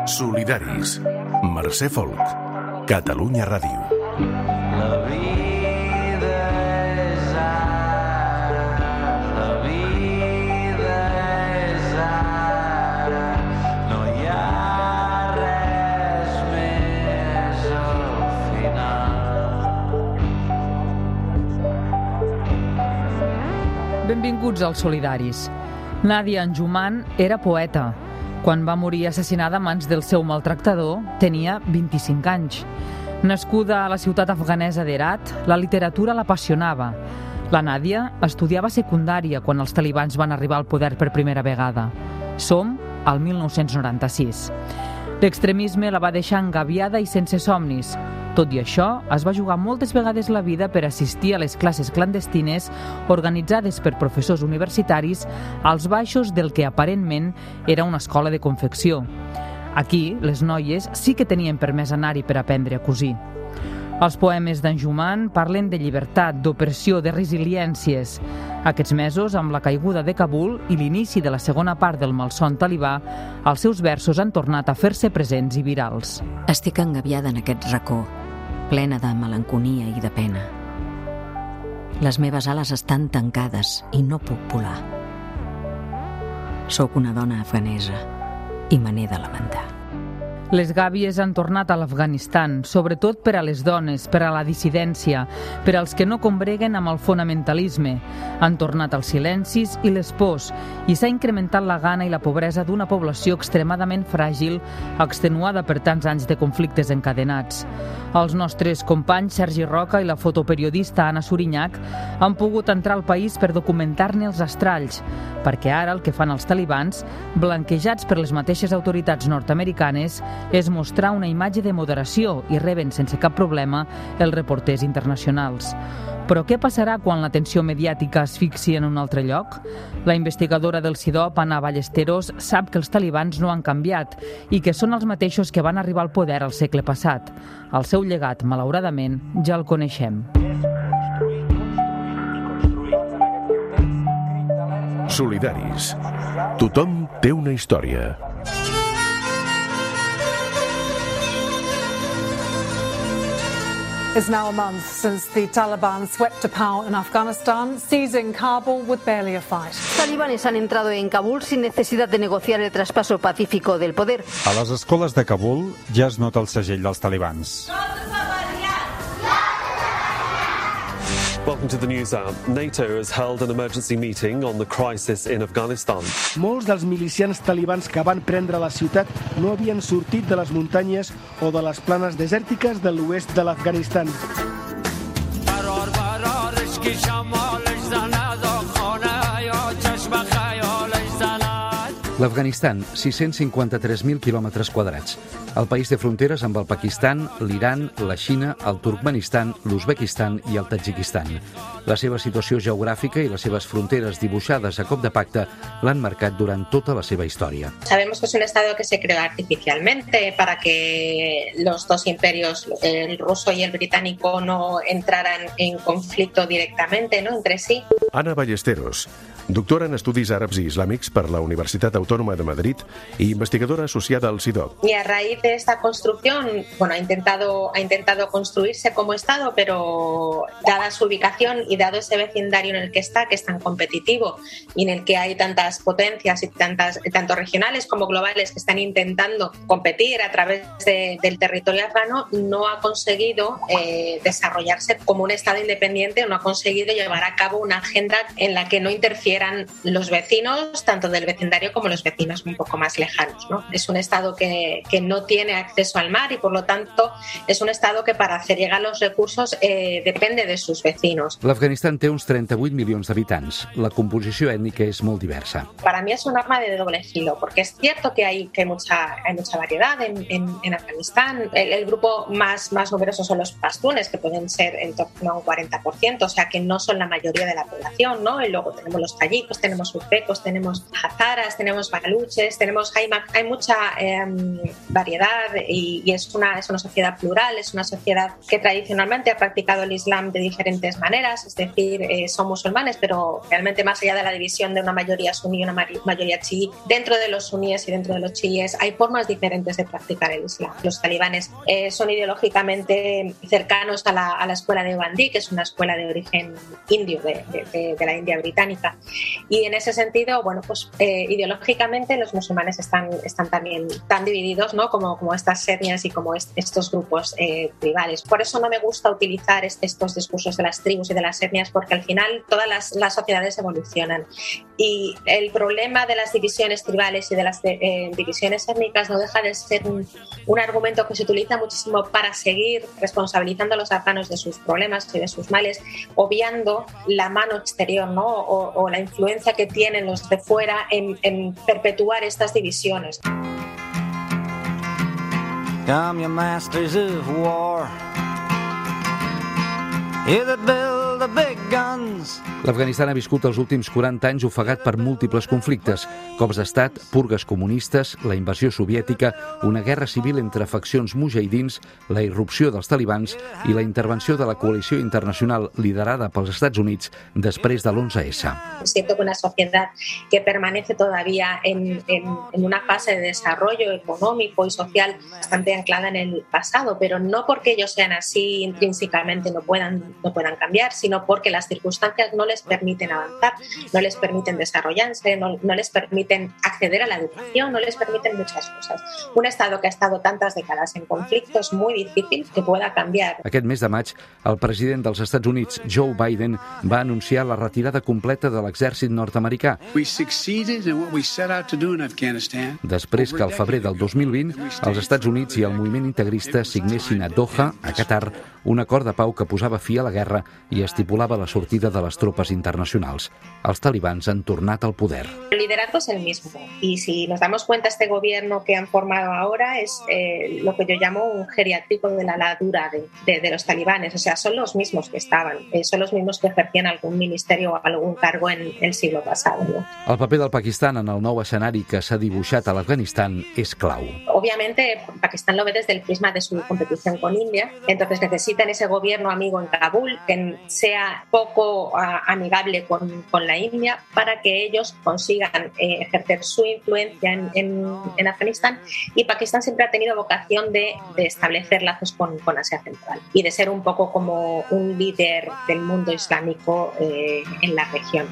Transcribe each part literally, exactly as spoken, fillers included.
Solidaris. Mercè Folk. Catalunya Ràdio. La vida és ara, la vida és ara, no hi ha res més al final. Benvinguts als Solidaris. Nadia Anjuman era poeta. Quan va morir assassinada a mans del seu maltractador, tenia vint-i-cinc anys. Nascuda a la ciutat afganesa d'Herat, la literatura l'apassionava. La Nàdia estudiava secundària quan els talibans van arribar al poder per primera vegada. Som al mil nou-cents noranta-sis. L'extremisme la va deixar engabiada i sense somnis. Tot i això, es va jugar moltes vegades la vida per assistir a les classes clandestines organitzades per professors universitaris als baixos del que aparentment era una escola de confecció. Aquí, les noies sí que tenien permès anar-hi per aprendre a cosir. Els poemes d'Anjuman parlen de llibertat, d'opressió, de resiliències. Aquests mesos, amb la caiguda de Kabul i l'inici de la segona part del malson talibà, els seus versos han tornat a fer-se presents i virals. Estic engabiada en aquest racó, plena de melanconia i de pena. Les meves ales estan tancades i no puc volar. Sóc una dona afganesa i me n'he de lamentar. Les gàbies han tornat a l'Afganistan, sobretot per a les dones, per a la dissidència, per als que no combreguen amb el fonamentalisme. Han tornat els silencis i les pors i s'ha incrementat la gana i la pobresa d'una població extremadament fràgil, extenuada per tants anys de conflictes encadenats. Els nostres companys Sergi Roca i la fotoperiodista Anna Surinyach han pogut entrar al país per documentar-ne els estralls, perquè ara el que fan els talibans, blanquejats per les mateixes autoritats nord-americanes, és mostrar una imatge de moderació i reben sense cap problema els reporters internacionals. Però què passarà quan l'atenció mediàtica es fixi en un altre lloc? La investigadora del CIDOP, Ana Ballesteros, sap que els talibans no han canviat i que són els mateixos que van arribar al poder al segle passat. El seu llegat, malauradament, ja el coneixem. Solidaris. Tothom té una història. It's now a month since the Taliban swept to power in Afghanistan, seizing Kabul with barely a fight. Talibanes han entrado en Kabul sin necesidad de negociar el traspaso pacífico del poder. A les escoles de Kabul ja es nota el segell dels talibans. Welcome to the News Hour. NATO has held an emergency meeting on the crisis in Afghanistan. Molts dels milicians talibans que van prendre la ciutat no havien sortit de les muntanyes o de les planes desèrtiques de l'oest de l'Afganistan. L'Afganistan, sis-cents cinquanta-tres mil quilòmetres quadrats. El país té fronteres amb el Pakistan, l'Iran, la Xina, el Turkmenistan, l'Uzbekistan i el Tadjikistan. La seva situació geogràfica i les seves fronteres dibuixades a cop de pacte l'han marcat durant tota la seva història. Sabemos que es un estado que se creó artificialmente para que los dos imperios, el ruso y el británico, no entraran en conflicto directamente, ¿no?, entre sí. Ana Ballesteros, doctora en Estudis Àrabs i Islàmics per la Universitat Autònoma de Madrid y investigadora asociada al CIDOP. Y a raíz de esta construcción, bueno, ha intentado, ha intentado construirse como Estado, pero dada su ubicación y dado ese vecindario en el que está, que es tan competitivo y en el que hay tantas potencias y tantas, tanto regionales como globales que están intentando competir a través de, del territorio afgano, no ha conseguido eh, desarrollarse como un Estado independiente, no ha conseguido llevar a cabo una agenda en la que no interfieran los vecinos, tanto del vecindario como los vecinos un poco más lejanos, ¿no? Es un Estado que, que no tiene acceso al mar y, por lo tanto, es un Estado que para hacer llegar los recursos eh, depende de sus vecinos. L'Afganistan té uns trenta-vuit milions d'habitants. La composició ètnica és molt diversa. Para mí es un arma de doble filo, porque es cierto que hay, que hay, mucha, hay mucha variedad en, en, en Afganistán. El, el grupo más, más numeroso son los pastunes, que pueden ser en torno a un cuarenta por ciento, o sea que no son la mayoría de la población, ¿no? Y luego tenemos los allí, pues tenemos uzbecos, tenemos hazaras, tenemos baluches, tenemos, hay, hay mucha eh, variedad y, y es, una, es una sociedad plural, es una sociedad que tradicionalmente ha practicado el Islam de diferentes maneras, es decir, eh, son musulmanes, pero realmente más allá de la división de una mayoría suní y una mayoría chií, dentro de los suníes y dentro de los chiíes hay formas diferentes de practicar el Islam. Los talibanes eh, son ideológicamente cercanos a la, a la escuela de Bandí, que es una escuela de origen indio, de, de, de la India británica. Y en ese sentido, bueno, pues eh, ideológicamente los musulmanes están, están también tan divididos, ¿no? como, como estas etnias y como est- estos grupos eh, tribales. Por eso no me gusta utilizar est- estos discursos de las tribus y de las etnias, porque al final todas las, las sociedades evolucionan. Y el problema de las divisiones tribales y de las de, eh, divisiones étnicas no deja de ser un, un argumento que se utiliza muchísimo para seguir responsabilizando a los afganos de sus problemas y de sus males, obviando la mano exterior, ¿no? o, o la influencia que tienen los de fuera en, en perpetuar estas divisiones. Come, you masters of war. You that build the big guns. L'Afganistan ha viscut els últims quaranta anys ofegat per múltiples conflictes, cops d'estat, purgues comunistes, la invasió soviètica, una guerra civil entre faccions mujahidins, la irrupció dels talibans i la intervenció de la coalició internacional liderada pels Estats Units després de l'onze esse. Siento que una sociedad que permanece todavía en, en, en una fase de desarrollo económico y social bastante anclada en el pasado, pero no porque ellos sean así intrínsecamente no puedan, no puedan cambiar, sino porque las circunstancias no les permiten avanzar, no les permiten desarrollarse, no, no les permiten acceder a la educación, no les permiten muchas cosas. Un Estado que ha estado tantas décadas en conflicto es muy difícil que pueda cambiar. Aquest mes de maig, el president dels Estats Units, Joe Biden, va anunciar la retirada completa de l'exèrcit nord-americà. Després que al febrer del dos mil vint, els Estats Units i el moviment integrista signessin a Doha, a Qatar, un acord de pau que posava fi a la guerra i estipulava la sortida de les tropes internacionals. Els talibans han tornat al poder. El liderazgo es el mismo y si nos damos cuenta este gobierno que han formado ahora es eh, lo que yo llamo un geriátrico de la ladura de, de, de los talibanes, o sea, son los mismos que estaban, eh, son los mismos que ejercían algún ministerio o algún cargo en el siglo pasado, ¿no? El paper del Pakistan en el nou escenari que s'ha dibuixat a l'Afganistan és clau. Obviamente, Pakistán lo ve desde el prisma de su competición con India, entonces necesitan ese gobierno amigo en Kabul que sea poco uh, amigable con, con la India para que ellos consigan eh, ejercer su influencia en, en, en Afganistán, y Pakistán siempre ha tenido vocación de, de establecer lazos con, con Asia Central y de ser un poco como un líder del mundo islámico eh, en la región.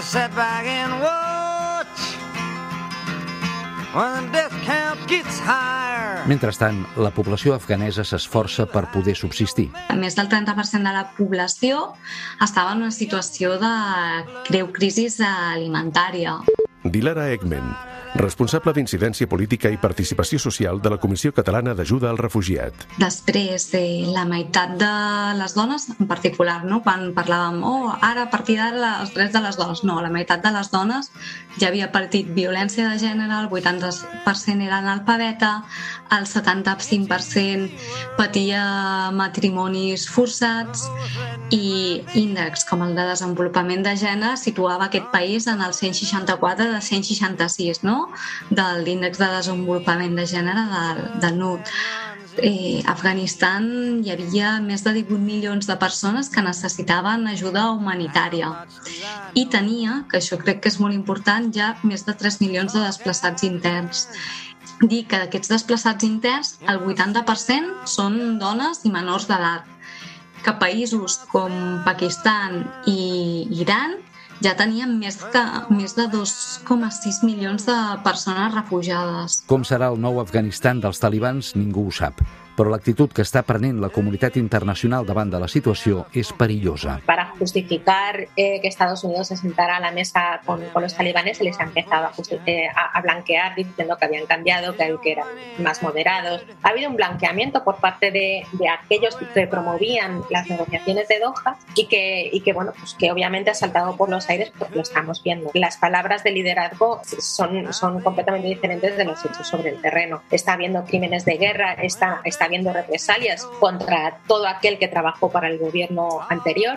Mentrestant, la població afganesa s'esforça per poder subsistir. Més del trenta per cent de la població estava en una situació de greu crisi alimentària. Dilara Ekmen, responsable d'incidència política i participació social de la Comissió Catalana d'Ajuda al Refugiat. Després, eh, la meitat de les dones, en particular, no? Quan parlàvem, oh, ara a partir d'ara els drets de les dones, no, la meitat de les dones ja havia patit violència de gènere, el vuitanta per cent era analfabeta, el setanta-cinc per cent patia matrimonis forçats i índexs com el de desenvolupament de gènere situava aquest país en el cent seixanta-quatre de cent seixanta-sis, no? De l'índex de desenvolupament de gènere del, del N U D. Eh, a Afganistan hi havia més de divuit milions de persones que necessitaven ajuda humanitària i tenia, que això crec que és molt important, ja més de tres milions de desplaçats interns. Dir que d'aquests desplaçats interns el vuitanta per cent són dones i menors d'edat, que països com Pakistan i Iran ja tenien més de, més de dos coma sis milions de persones refugiades. Com serà el nou Afganistan dels talibans, ningú ho sap. Però l'actitud que està prenent la comunitat internacional davant de la situació és perillosa. Para justificar eh, que Estados Unidos se sentara a la mesa con, con los talibanes, se les ha empezado a, eh, a, a blanquear diciendo que habían cambiado, que, que eran más moderados. Ha habido un blanqueamiento por parte de, de aquellos que promovían las negociaciones de Doha y que, y que, bueno, pues que obviamente ha saltado por los aires porque lo estamos viendo. Las palabras de liderazgo son, son completamente diferentes de los hechos sobre el terreno. Está habiendo crímenes de guerra, está, está habiendo represalias contra todo aquel que trabajó para el gobierno anterior. Se está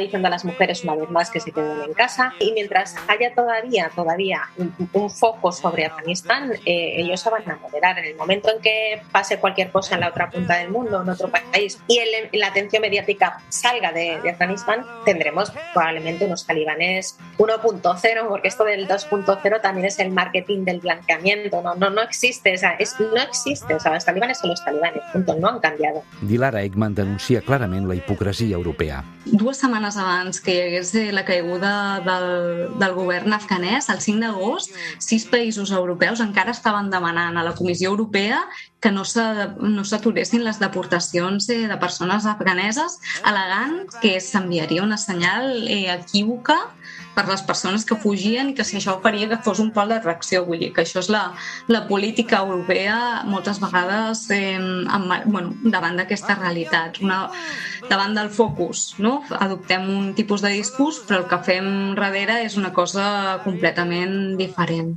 diciendo a las mujeres una vez más que se queden en casa, y mientras haya todavía, todavía un, un foco sobre Afganistán, eh, ellos se van a moderar. En el momento en que pase cualquier cosa en la otra punta del mundo, en otro país, y el, la atención mediática salga de, de Afganistán, tendremos probablemente unos talibanes uno punto cero, porque esto del dos punto cero también es el marketing del blanqueamiento. No, no, no existe, o sea, es, no existe, o sea, los talibanes son los talibanes, punto, no han canviado. Dilara Eggman denuncia clarament la hipocresia europea. Dues setmanes abans que hi hagués la caiguda del, del govern afganès, el cinc d'agost, sis països europeus encara estaven demanant a la Comissió Europea que no s'aturessin les deportacions de persones afganeses, al·legant que s'enviaria una senyal equívoca per les persones que fugien i que si això faria que fos un pol de reacció. Vull dir que això és la, la política europea moltes vegades eh, amb, bueno, davant d'aquesta realitat. Una, davant del focus, no? Adoptem un tipus de discurs, però el que fem darrere és una cosa completament diferent.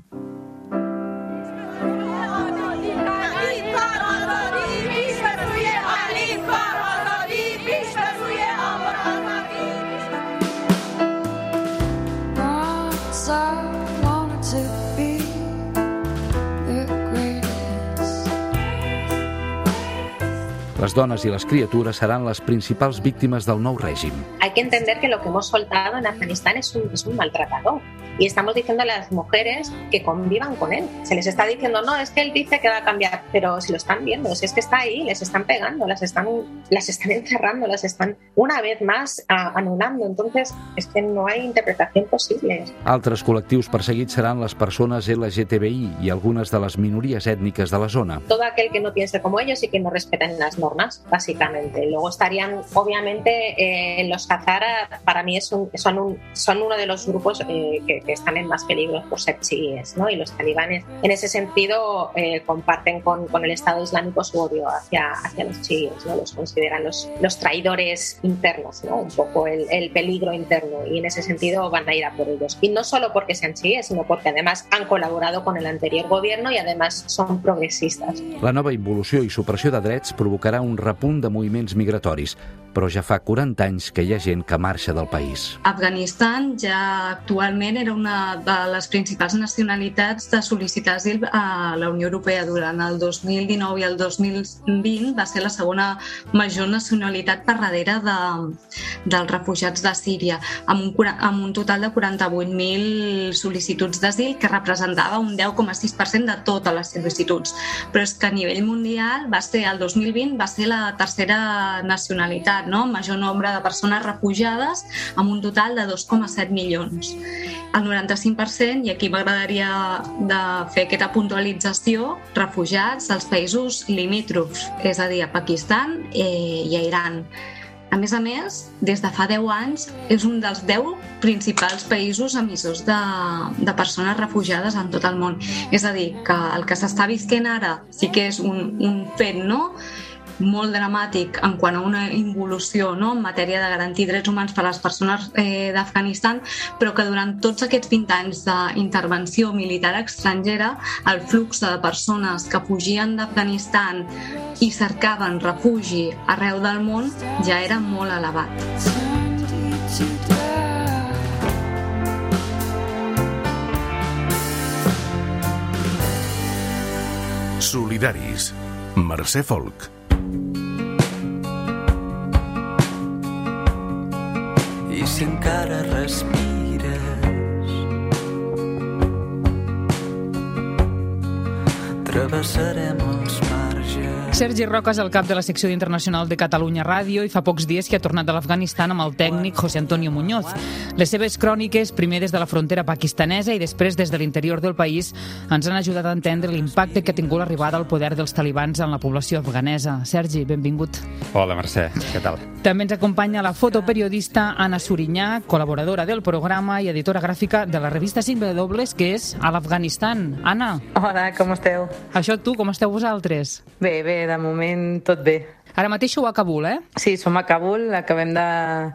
Les dones i les criatures seran les principals víctimes del nou règim. Hay que entender que lo que hemos soltado en Afganistán es un, es un maltratador. Y estamos diciendo a las mujeres que convivan con él. Se les está diciendo, no, es que él dice que va a cambiar, pero si lo están viendo, si es que está ahí, les están pegando, las están, las están encerrando, las están una vez más a, anulando. Entonces, es que no hay interpretación posible. Altres col·lectius perseguits seran les persones L G T B I i algunes de les minories ètniques de la zona. Todo aquel que no piense como ellos y que no respeten las normas, básicamente. Luego estarían, obviamente, eh, los Hazara, para mí es un, son, un, son uno de los grupos eh, que que están en más peligro por ser chiíes, ¿no? Y los talibanes, en ese sentido, eh, comparten con, con el Estado Islámico su odio hacia, hacia los chiíes, ¿no? Los consideran los, los traidores internos, ¿no? Un poco el, el peligro interno, y en ese sentido van a ir a por ellos. Y no solo porque sean chiíes, sino porque además han colaborado con el anterior gobierno y además son progresistas. La nova involució i supressió de drets provocarà un repunt de moviments migratoris, però ja fa quaranta anys que hi ha gent que marxa del país. Afganistan ja actualment era una de les principals nacionalitats de sol·licitar asil a la Unió Europea. Durant el dos mil dinou i el dos mil vint va ser la segona major nacionalitat per darrere de, dels refugiats de Síria, amb un, amb un total de quaranta-vuit mil sol·licituds d'asil, que representava un deu coma sis per cent de totes les sol·licituds. Però és que a nivell mundial va ser, el dos mil vint va ser la tercera nacionalitat, no? Major nombre de persones refugiades, amb un total de dos coma set milions. El noranta-cinc per cent, i aquí m'agradaria de fer aquesta puntualització, refugiats als països limítrofs, és a dir, a Pakistan i a Iran. A més a més, des de fa deu anys, és un dels deu principals països emissors de, de persones refugiades en tot el món. És a dir, que el que s'està visquent ara sí que és un, un fet, no?, molt dramàtic en quant a una involució, no?, en matèria de garantir drets humans per a les persones eh, d'Afganistan, però que durant tots aquests vint anys d'intervenció militar estrangera, el flux de persones que fugien d'Afganistan i cercaven refugi arreu del món ja era molt elevat. Solidaris. Mercè Folk. I si encara respires, travessarem els marges. Sergi Roca és el cap de la secció d'Internacional de Catalunya Ràdio i fa pocs dies que ha tornat de l'Afganistan amb el tècnic José Antonio Muñoz. Les seves cròniques, primer des de la frontera pakistanesa i després des de l'interior del país, ens han ajudat a entendre l'impacte que ha tingut l'arribada al poder dels talibans en la població afganesa. Sergi, benvingut. Hola, Mercè, què tal? També ens acompanya la fotoperiodista Anna Surinyà, col·laboradora del programa i editora gràfica de la revista cinc W, que és a l'Afganistan. Anna. Hola, com esteu? Això tu, com esteu vosaltres? Bé, bé, de moment tot bé. Ara mateix sou a Kabul, eh? Sí, som a Kabul, acabem de,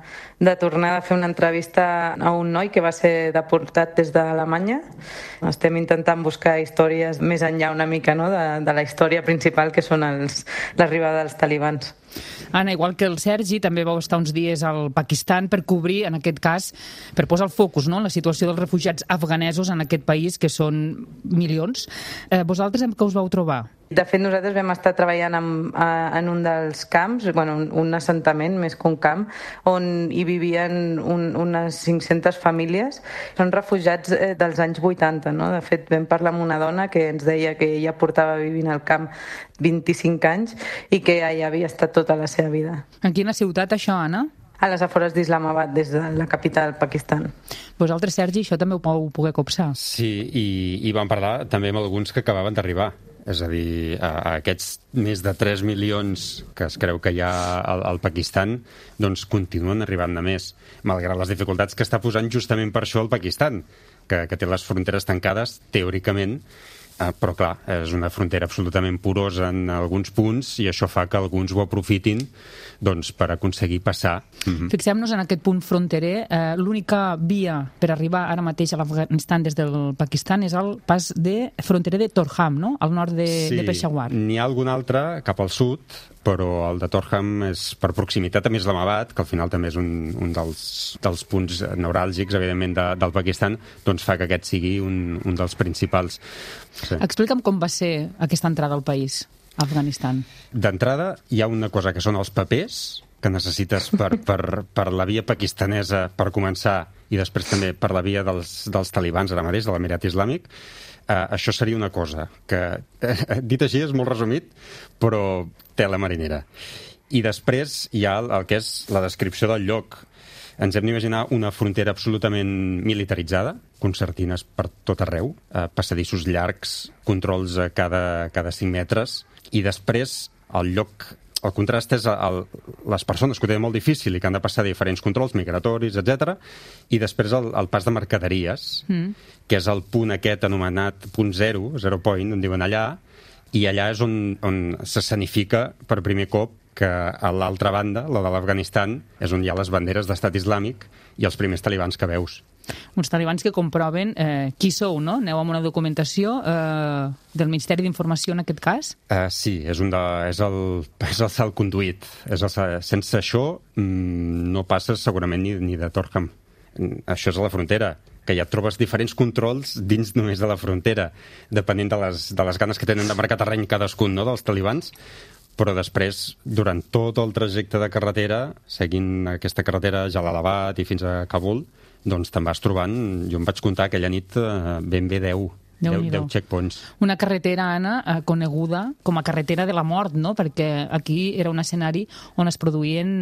de tornar a fer una entrevista a un noi que va ser deportat des d'Alemanya. Estem intentant buscar històries més enllà una mica, no?, de, de la història principal, que són els, l'arribada dels talibans. Anna, igual que el Sergi, també vau estar uns dies al Pakistan per cobrir, en aquest cas, per posar el focus, no?, en la situació dels refugiats afganesos en aquest país, que són milions. Eh, vosaltres amb què us vau trobar? De fet, nosaltres vam estar treballant en, en un dels camps, bueno, un, un assentament més que un camp, on hi vivien un, unes cinc-centes famílies. Són refugiats eh, dels anys vuitanta, no? De fet, vam parlar amb una dona que ens deia que ella portava vivint al camp vint-i-cinc anys i que ja havia estat tota la seva vida. En quina ciutat, això, Anna? A les afores d'Islamabad, des de la capital, Pakistan. Vosaltres, Sergi, això també ho podeu poder copsar. Sí, i, i vam parlar també amb alguns que acabaven d'arribar. És a dir, a, a aquests més de tres milions que es creu que hi ha al, al Pakistan, doncs continuen arribant de més, malgrat les dificultats que està posant justament per això el Pakistan, que, que té les fronteres tancades, teòricament, eh, però clar, és una frontera absolutament porosa en alguns punts i això fa que alguns ho aprofitin doncs, per aconseguir passar. Mm-hmm. Fixem-nos en aquest punt fronterer. Eh, l'única via per arribar ara mateix a l'Afganistan des del Pakistan és el pas de fronterer de Torkham, no?, al nord de, sí, de Peshawar. N'hi ha algun altre cap al sud, però el de Torkham és per proximitat a Islamabad, que al final també és un, un dels, dels punts neuràlgics, evidentment, de, del Pakistan, doncs fa que aquest sigui un, un dels principals. Sí. Explica'm com va ser aquesta entrada al país, a Afganistan. D'entrada, hi ha una cosa que són els papers que necessites per, per, per la via pakistanesa per començar i després també per la via dels, dels talibans ara mateix, de l'Emirat Islàmic. Uh, això seria una cosa que, eh, dit així, és molt resumit, però té la marinera. I després hi ha el, el que és la descripció del lloc. Ens hem d'imaginar una frontera absolutament militaritzada, concertines per tot arreu, uh, passadissos llargs, controls a cada, cada cinc metres, i després el lloc, el contrast és el, les persones que ho tenen molt difícil i que han de passar diferents controls migratoris, etcètera, i després el, el pas de mercaderies, mm. que és el punt aquest anomenat punt zero, zero point, en diuen allà, i allà és on, on s'escenifica per primer cop que a l'altra banda, la de l'Afganistan, és on hi ha les banderes d'estat islàmic i els primers talibans que veus. Uns talibans que comproven eh, qui sou, no? Aneu amb una documentació eh, del Ministeri d'Informació en aquest cas? Uh, sí, és, un de, és, el, és el salconduit. És el, sense això mm, no passes segurament ni, ni de Torkham. Això és a la frontera, que ja trobes diferents controls dins només de la frontera, depenent de les, de les ganes que tenen de marcar terreny cadascun, no?, dels talibans. Però després, durant tot el trajecte de carretera, seguint aquesta carretera a Jalalabad i fins a Kabul, doncs te'n vas trobant, jo em vaig comptar aquella nit ben bé deu, deu checkpoints. Una carretera, Anna, coneguda com a carretera de la mort, no?, perquè aquí era un escenari on es produïen,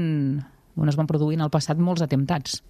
on es van produir en el passat molts atemptats.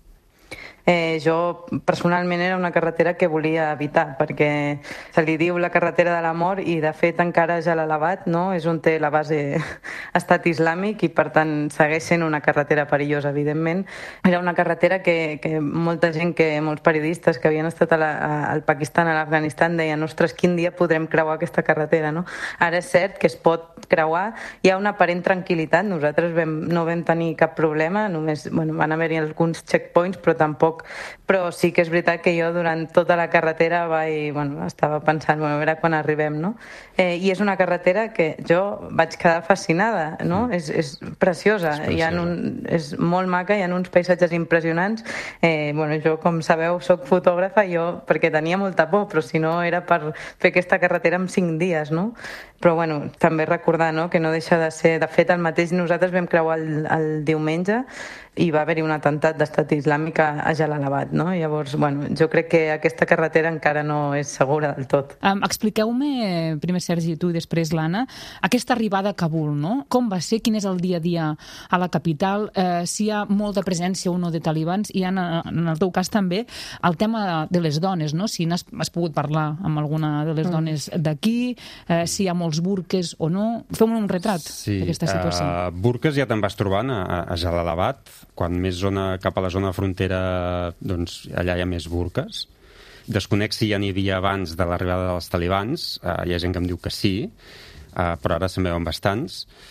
Eh, jo personalment era una carretera que volia evitar, perquè se li diu la carretera de la mort i de fet encara Jalalabad, no?, és on té la base estat islàmic i per tant segueix sent una carretera perillosa, evidentment. Era una carretera que, que molta gent, que molts periodistes que havien estat a la, a, al Pakistan, a l'Afganistan, deien, ostres, quin dia podrem creuar aquesta carretera, no? Ara és cert que es pot creuar, hi ha una aparent tranquil·litat, nosaltres vam, no vam tenir cap problema, només bueno, van haver-hi alguns checkpoints, però tampoc. Però sí que és veritat que jo durant tota la carretera vaig, bueno, estava pensant, bueno, a veure quan arribem, no? Eh, I és una carretera que jo vaig quedar fascinada, no? Mm. És, és preciosa, és, hi ha un, és molt maca, hi ha uns paisatges impressionants. Eh, bueno, jo, com sabeu, soc fotògrafa, jo, perquè tenia molta por, però si no era per fer aquesta carretera en cinc dies, no? Però, bueno, també recordar, no?, que no deixa de ser... De fet, el mateix nosaltres vam creuar el, el diumenge i va haver-hi un atemptat d'estat islàmic a, a Jalalabad, no? Llavors, bueno, jo crec que aquesta carretera encara no és segura del tot. Um, expliqueu-me, primer Sergi, tu i després l'Anna, aquesta arribada a Kabul, no? Com va ser? Quin és el dia a dia a la capital? Eh, si hi ha molta presència o no de talibans? I en, en el teu cas també el tema de les dones, no? Si n'has has pogut parlar amb alguna de les mm. dones d'aquí, eh, si hi ha molts burques o no. Feu-me un retrat sí, d'aquesta situació. Uh, burques ja te'n vas trobant a, a Jalalabad, quan més zona, cap a la zona frontera, doncs allà hi ha més burques. Desconec si ja n'hi havia abans de l'arribada dels talibans, uh, hi ha gent que em diu que sí, uh, però ara se'n veuen bastants.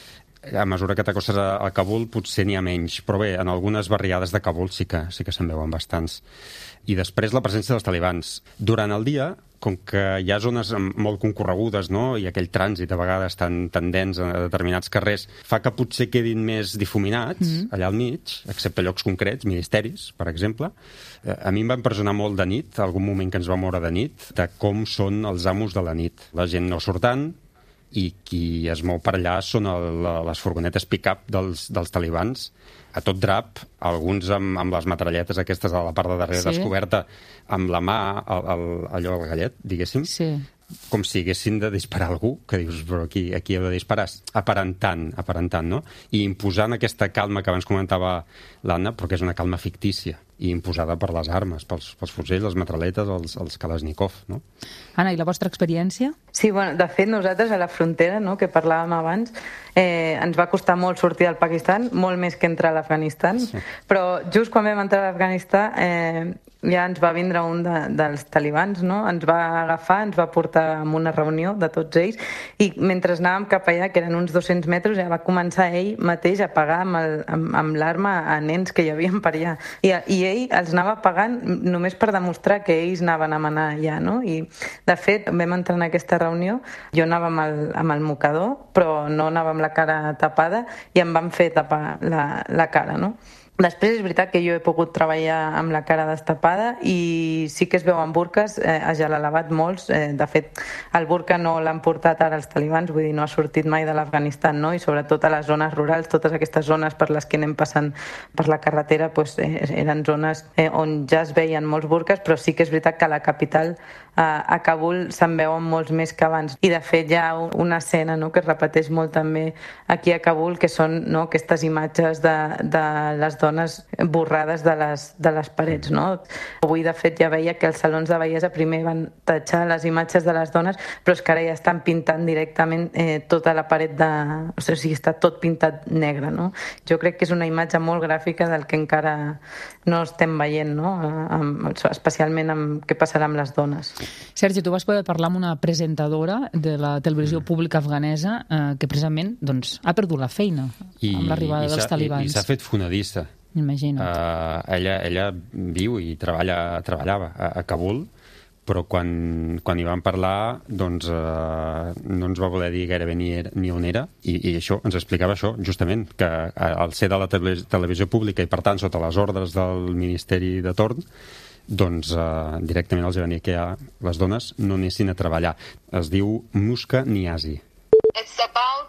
a mesura que t'acostes a, a Kabul potser n'hi ha menys, però bé, en algunes barriades de Kabul sí que, sí que se'n veuen bastants. I després la presència dels talibans. Durant el dia, com que hi ha zones molt concorregudes, no?, i aquell trànsit a vegades tan, tan dens a determinats carrers, fa que potser quedin més difuminats mm-hmm. allà al mig, excepte llocs concrets, ministeris, per exemple. A mi em va impressionar molt de nit, algun moment que ens va moure de nit, de com són els amos de la nit. La gent no surt tant, i qui es mou per allà són el, les furgonetes pick-up dels, dels talibans, a tot drap, alguns amb, amb les metralletes aquestes a la part de darrere sí. descoberta, amb la mà, el, el, allò al gallet, diguéssim, sí. com si haguessin de disparar algú, que dius, però aquí, aquí heu de disparar, aparentant, aparentant, no? I imposant aquesta calma que abans comentava l'Anna, però que és una calma fictícia, i imposada per les armes, pels, pels fusells, les metralletes, els, els Kalashnikov, no? Anna, i la vostra experiència? Sí, bueno, de fet, nosaltres a la frontera, no?, que parlàvem abans, eh, ens va costar molt sortir del Pakistan, molt més que entrar a l'Afganistan, sí. Però just quan vam entrar a l'Afganistan eh, ja ens va vindre un de, dels talibans, no?, ens va agafar, ens va portar a una reunió de tots ells, i mentre anàvem cap allà, que eren uns dos-cents metres, ja va començar ell mateix a pagar amb, el, amb, amb l'arma a nens que hi havien per allà. I, i ell els anava pagant només per demostrar que ells anaven a manar allà, no? I, de fet, vam entrar en aquesta reunió, jo anava amb el, amb el mocador, però no anava amb la cara tapada, i em van fer tapar la, la cara, no? Després és veritat que jo he pogut treballar amb la cara destapada i sí que es veuen burques, eh, a Jalalabad molts, eh, de fet el burca no l'han portat ara els talibans, vull dir, no ha sortit mai de l'Afganistan, no? I sobretot a les zones rurals, totes aquestes zones per les que anem passant per la carretera, pues, eh, eren zones eh, on ja es veien molts burques, però sí que és veritat que a la capital, eh, a Kabul, se'n veuen molts més que abans. I de fet hi ha una escena, no?, que es repeteix molt també aquí a Kabul, que són, no?, aquestes imatges de, de les dones dones borrades de les, de les parets, no? Avui, de fet, ja veia que els salons de bellesa primer van tatxar les imatges de les dones, però és que ara ja estan pintant directament eh, tota la paret de... O sigui, està tot pintat negre, no? Jo crec que és una imatge molt gràfica del que encara no estem veient, no? Amb, especialment amb què passarà amb les dones. Sergi, tu vas poder parlar amb una presentadora de la televisió pública afganesa eh, que precisament doncs, ha perdut la feina I, amb l'arribada dels talibans. I, i s'ha fet fonedissa. Imagina't. Uh, ella, ella viu i treballa, treballava a, a Kabul, però quan, quan hi vam parlar doncs, uh, no ens va voler dir gairebé ni, era, ni on era, i, i això ens explicava això, justament, que al ser de la tele, televisió pública i per tant sota les ordres del Ministeri de torn, doncs uh, directament els va dir que ja les dones no anessin a treballar. Es diu Muska Niazi. It's about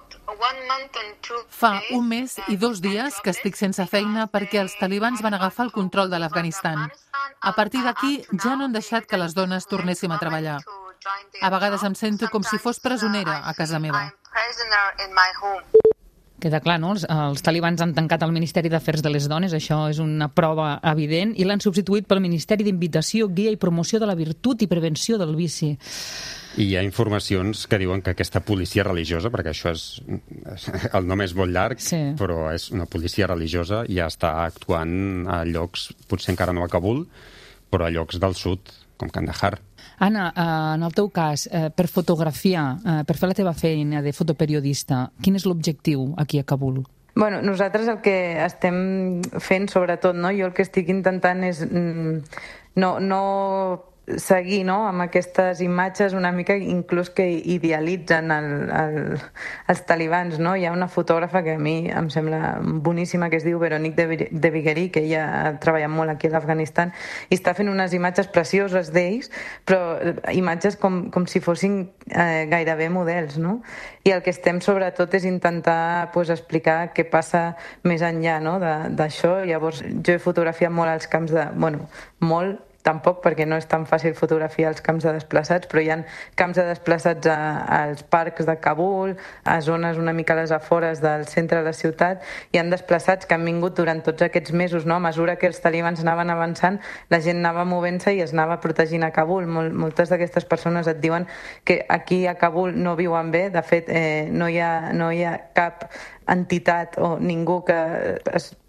Fa un mes i dos dies que estic sense feina perquè els talibans van agafar el control de l'Afganistan. A partir d'aquí ja no han deixat que les dones tornéssim a treballar. A vegades em sento com si fos presonera a casa meva. Queda clar, no? Els, els talibans han tancat el Ministeri d'Afers de les Dones, això és una prova evident, i l'han substituït pel Ministeri d'Invitació, Guia i Promoció de la Virtut i Prevenció del Vici. I hi ha informacions que diuen que aquesta policia religiosa, perquè això és... el nom és molt llarg, sí. Però és una policia religiosa, ja està actuant a llocs, potser encara no a Kabul, però a llocs del sud, com Kandahar. Anna, en el teu cas, per fotografiar, per fer la teva feina de fotoperiodista, quin és l'objectiu aquí a Kabul? Bueno, nosaltres el que estem fent, sobretot, no? Jo el que estic intentant és no... no seguir, no?, amb aquestes imatges una mica inclús que idealitzen el, el, els talibans, no? Hi ha una fotògrafa que a mi em sembla boníssima, que es diu Veronique de, de Viguerí, que ella ha treballat molt aquí a l'Afganistan i està fent unes imatges precioses d'ells, però imatges com, com si fossin eh, gairebé models, no? I el que estem sobretot és intentar pues, explicar què passa més enllà, no?, d'això. Llavors jo he fotografiat molt els camps de... Bueno, molt tampoc perquè no és tan fàcil fotografiar els camps de desplaçats, però hi ha camps de desplaçats a, als parcs de Kabul, a zones una mica a les afores del centre de la ciutat. Hi ha desplaçats que han vingut durant tots aquests mesos, no? A mesura que els talibans anaven avançant, la gent anava movent-se i es anava protegint a Kabul. Mol, moltes d'aquestes persones et diuen que aquí a Kabul no viuen bé, de fet eh, no, hi ha, no hi ha cap entitat o ningú que es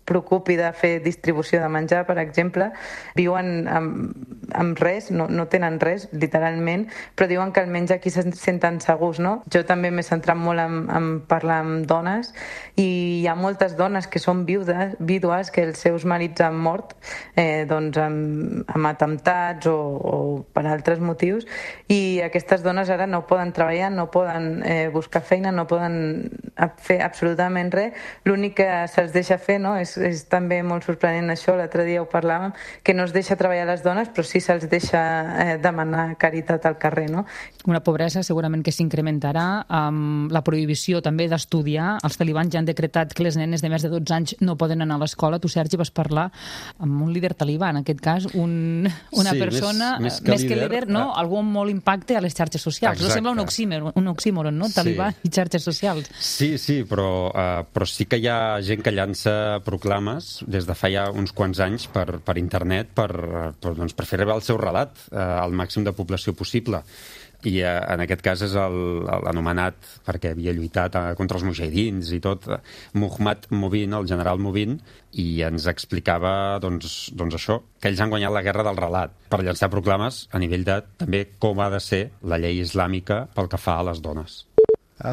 preocupi de fer distribució de menjar, per exemple, viuen amb, amb res, no, no tenen res, literalment, però diuen que almenys aquí se senten segurs, no? Jo també m'he centrat molt en, en parlar amb dones i hi ha moltes dones que són viudes, vídues, que els seus marits han mort eh, doncs amb, amb atemptats o, o per altres motius, i aquestes dones ara no poden treballar, no poden eh, buscar feina, no poden fer absolutament res. L'únic que se'ls deixa fer, no? és, és també molt sorprenent això, l'altre dia ho parlàvem, que no es deixa treballar les dones, però sí se'ls deixa eh, demanar caritat al carrer. No? Una pobresa segurament que s'incrementarà amb la prohibició també d'estudiar. Els talibans ja han decretat que les nenes de més de dotze anys no poden anar a l'escola. Tu, Sergi, vas parlar amb un líder talibà, en aquest cas un, una sí, persona, més, més que més líder, que líder no? Eh... algú amb molt impacte a les xarxes socials. Exacte. No sembla un oxímoron, un oxímoron, no? Talibà sí. i xarxes socials. Sí, sí, però, uh, però sí que hi ha gent que llança proclames des de fa ja uns quants anys per, per internet per, per, doncs, per fer arribar el seu relat uh, al màxim de població possible. I eh, en aquest cas és l'anomenat, perquè havia lluitat eh, contra els mujahidins i tot, eh, Muhammad Mubin, el general Mubin, i ens explicava doncs, doncs això, que ells han guanyat la guerra del relat per llançar proclames a nivell de també com ha de ser la llei islàmica pel que fa a les dones. A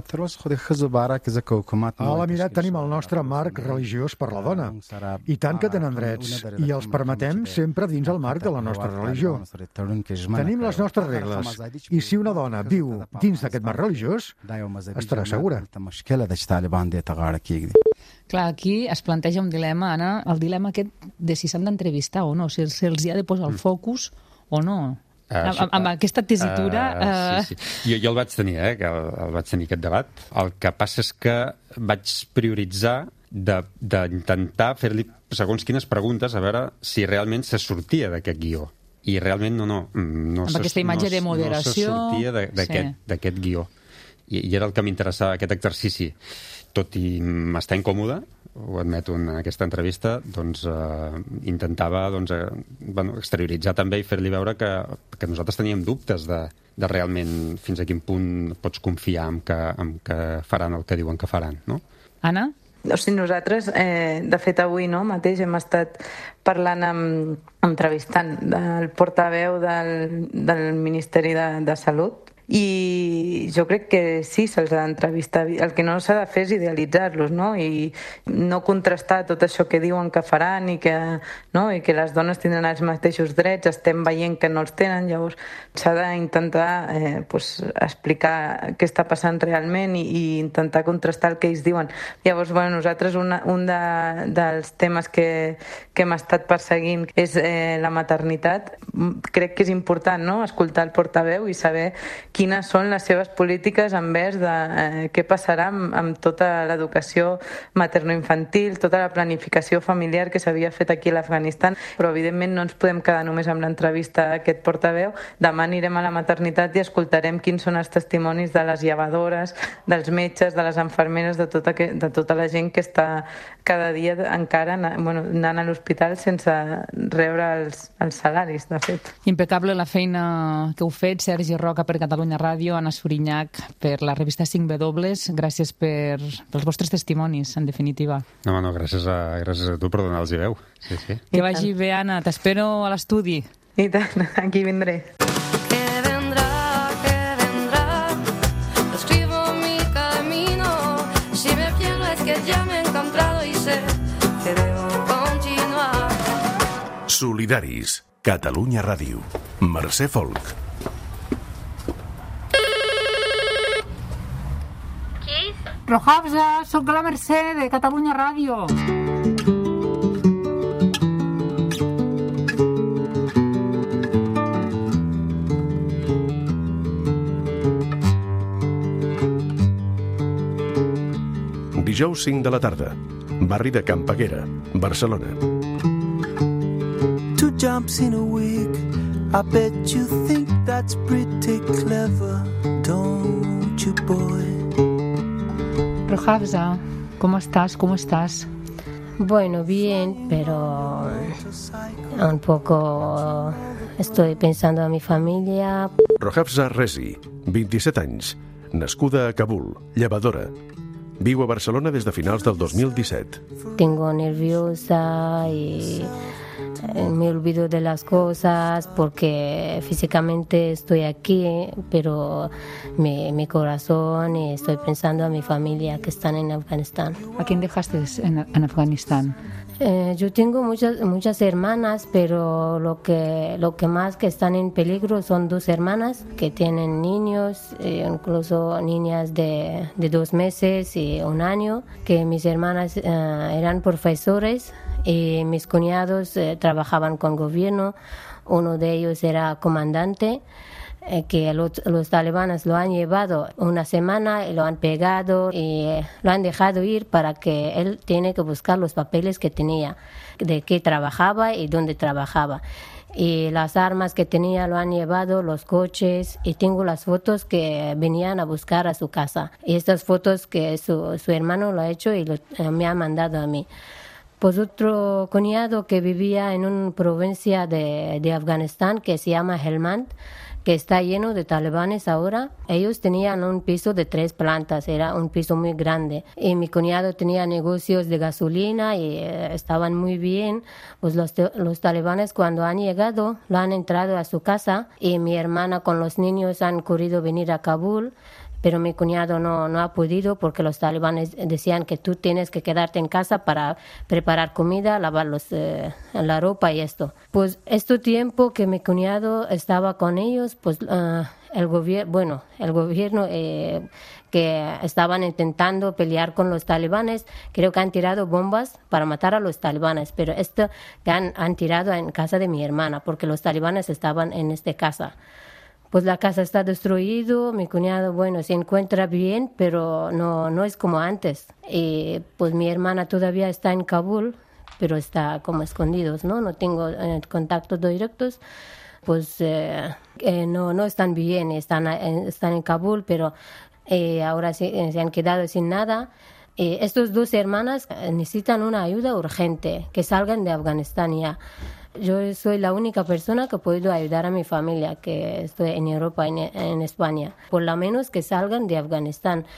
l'Emirat tenim el nostre marc religiós per la dona, i tant que tenen drets, i els permetem sempre dins el marc de la nostra religió. Tenim les nostres regles, i si una dona viu dins d'aquest marc religiós, estarà segura. Clar, aquí es planteja un dilema, Anna, el dilema aquest de si s'han d'entrevistar o no, si se'ls hi ha de posar el focus o no. Uh, amb, amb aquesta tesitura... Uh, uh... Sí, sí. Jo, jo el vaig tenir, eh, que el, el vaig tenir aquest debat. El que passa és que vaig prioritzar d'intentar fer-li segons quines preguntes a veure si realment se sortia d'aquest guió. I realment no, no. no amb aquesta imatge no, de moderació... No se sortia d'aquest sí. guió. I, I era el que m'interessava, aquest exercici. Tot i m'estar incòmode, ho admeto en aquesta entrevista, doncs eh, intentava doncs, eh, bueno, exterioritzar també i fer-li veure que, que nosaltres teníem dubtes de, de realment fins a quin punt pots confiar en que, en que faran el que diuen que faran, no? Anna? O sigui, nosaltres, eh, de fet, avui no, mateix hem estat parlant amb, entrevistant el portaveu del, del Ministeri de, de Salut, i jo crec que sí, se'ls ha d'entrevistar. El que no s'ha de fer és idealitzar-los, no? I no contrastar tot això que diuen que faran i que, no? I que les dones tindran els mateixos drets, estem veient que no els tenen. Llavors s'ha d'intentar eh, pues, explicar què està passant realment i, i intentar contrastar el que ells diuen. Llavors, bueno, nosaltres una, un de, dels temes que, que hem estat perseguint és eh, la maternitat. Crec que és important, no?, escoltar el portaveu i saber quines són les seves polítiques envers de eh, què passarà amb, amb tota l'educació materno-infantil, tota la planificació familiar que s'havia fet aquí a l'Afganistan, però evidentment no ens podem quedar només amb l'entrevista a aquest portaveu. Demà anirem a la maternitat i escoltarem quins són els testimonis de les llevadores, dels metges, de les infermeres, de tota, que, de tota la gent que està cada dia encara bueno, anant a l'hospital sense rebre els, els salaris, de fet. Impecable la feina que heu fet, Sergi Roca per Catalunya Ràdio, Anna Surinyac per la revista cinc W. Gràcies per, pels vostres testimonis, en definitiva. No, no, gràcies a, gràcies a tu per donar-los veu. Sí, sí. Que vagi bé, Anna. T'espero a l'estudi. I tant, aquí vindré. Solidaris, Catalunya Ràdio. Mercè Folk. Qui? Rojavza, soc la Mercè de Catalunya Ràdio. Dijous cinc de la tarda. Barri de Can Peguera, Barcelona. Two jumps in a week, I bet you think that's pretty clever, don't you, boy? Rojavza, ¿cómo estás? ¿Cómo estás? Bueno, bien, pero un poco estoy pensando en mi familia. Rojavza Rezi, vint-i-set anys, nascuda a Kabul, llevadora. Viu a Barcelona des de finals del dos mil disset. Tengo nerviosa y me olvido de las cosas porque físicamente estoy aquí, pero mi, mi corazón y estoy pensando a mi familia que están en Afganistán. ¿A quién dejaste en, en Afganistán? Eh, yo tengo muchas muchas hermanas, pero lo que lo que más que están en peligro son dos hermanas que tienen niños, eh, incluso niñas de, de dos meses y un año, que mis hermanas eh, eran profesores y mis cuñados eh, trabajaban con gobierno. Uno de ellos era comandante, eh, que los, los talibanes lo han llevado una semana y lo han pegado y eh, lo han dejado ir para que él tiene que buscar los papeles que tenía, de qué trabajaba y dónde trabajaba. Y las armas que tenía lo han llevado, los coches, y tengo las fotos que venían a buscar a su casa. Y estas fotos que su, su hermano lo ha hecho y lo, eh, me ha mandado a mí. Pues otro cuñado que vivía en una provincia de, de Afganistán que se llama Helmand, que está lleno de talibanes ahora. Ellos tenían un piso de tres plantas, era un piso muy grande. Y mi cuñado tenía negocios de gasolina y eh, estaban muy bien. Pues los, los talibanes cuando han llegado, lo han entrado a su casa y mi hermana con los niños han corrido venir a Kabul. Pero mi cuñado no, no ha podido porque los talibanes decían que tú tienes que quedarte en casa para preparar comida, lavar los, eh, la ropa y esto. Pues este tiempo que mi cuñado estaba con ellos, pues uh, el gobierno, bueno, el gobierno eh, que estaban intentando pelear con los talibanes, creo que han tirado bombas para matar a los talibanes, pero esto que han, han tirado en casa de mi hermana porque los talibanes estaban en esta casa. Pues la casa está destruida, mi cuñado, bueno, se encuentra bien, pero no, no es como antes. Y pues mi hermana todavía está en Kabul, pero está como escondidos, ¿no? No tengo eh, contactos directos. Pues eh, eh, no, no están bien, están, eh, están en Kabul, pero eh, ahora se, eh, se han quedado sin nada. Eh, estas dos hermanas necesitan una ayuda urgente, que salgan de Afganistán ya. Yo soy la única persona que puedo ayudar a mi familia, que estoy en Europa, en, en España. Por lo menos que salgan de Afganistán.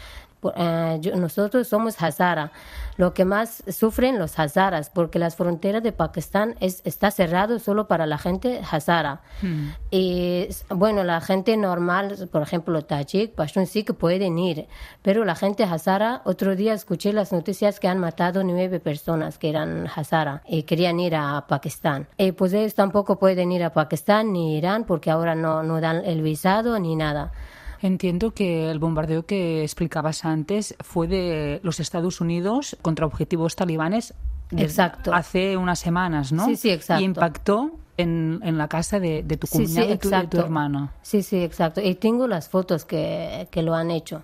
Uh, yo, nosotros somos Hazara. Lo que más sufren los Hazaras, porque las fronteras de Pakistán es, está cerrado solo para la gente Hazara. Hmm. Y bueno, la gente normal, por ejemplo, Tajik, Pashtun, sí que pueden ir, pero la gente Hazara, otro día escuché las noticias que han matado nueve personas que eran Hazara y querían ir a Pakistán. Y pues ellos tampoco pueden ir a Pakistán ni Irán porque ahora no, no dan el visado ni nada. Entiendo que el bombardeo que explicabas antes fue de los Estados Unidos contra objetivos talibanes exacto. hace unas semanas, ¿no? Sí, sí, exacto. Y impactó en, en la casa de, de tu cuñado sí, sí, y tu, de tu hermano. Sí, sí, exacto. Y tengo las fotos que, que lo han hecho.